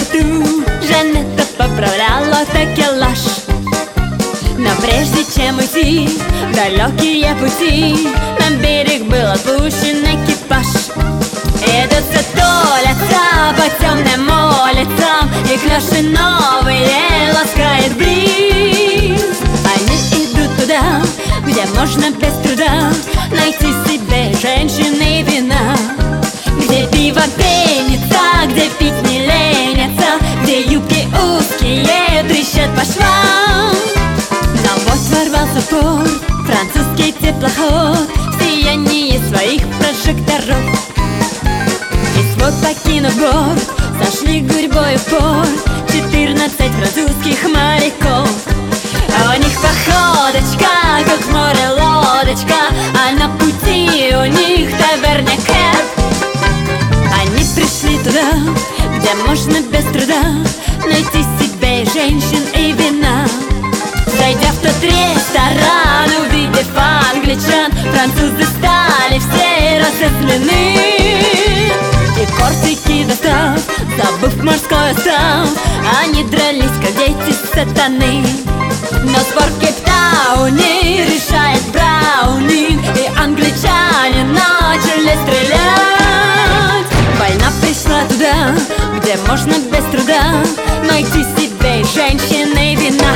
борту Жанетта поправляла такелаж. Но прежде чем уйти в далекие пути, на берег был отпущен экипаж. Идут толятся по темным улицам, и клёши новые ласкает бриз. Они идут туда, где можно без труда найти себе женщины и вина, где пиво пенится, где пить не ленятся, где юбки узкие трещат по швам. Но вот ворвался в порт французский теплоход в сиянии своих прожекторов. И свод покинув борт, сошли гурьбой в порт 14 французских моряков. А у них походочка, как в море лодочка, а на пути у них таверняка. Они пришли туда, где можно без труда найти себе женщин и вина. Зайдя в тот ресторан, увидев англичан, французы стали все разозлены. И кортики достав, забыв морской устав, они дрались, как дети сатаны. Но спор в Кейптауне решает Браунинг, и англичане начали стрелять. Война пришла туда, где можно без труда найти себе женщины и вина.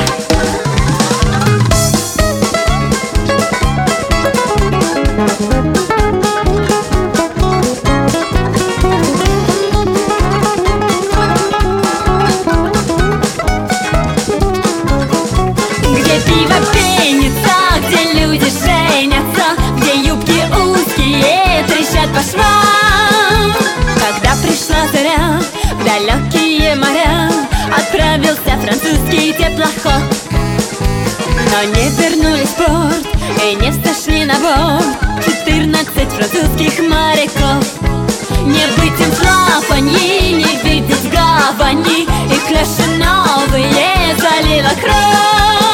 Где пиво пенится, где люди женятся, где юбки узкие трещат по швам. Когда пришла заря в далекие моря, отправился французский теплоход. Но не вернулись в порт и не сошли на борт 14 французских моряков. Не быть им флафаньи, не видеть гавани, и клёши новые залила кровь.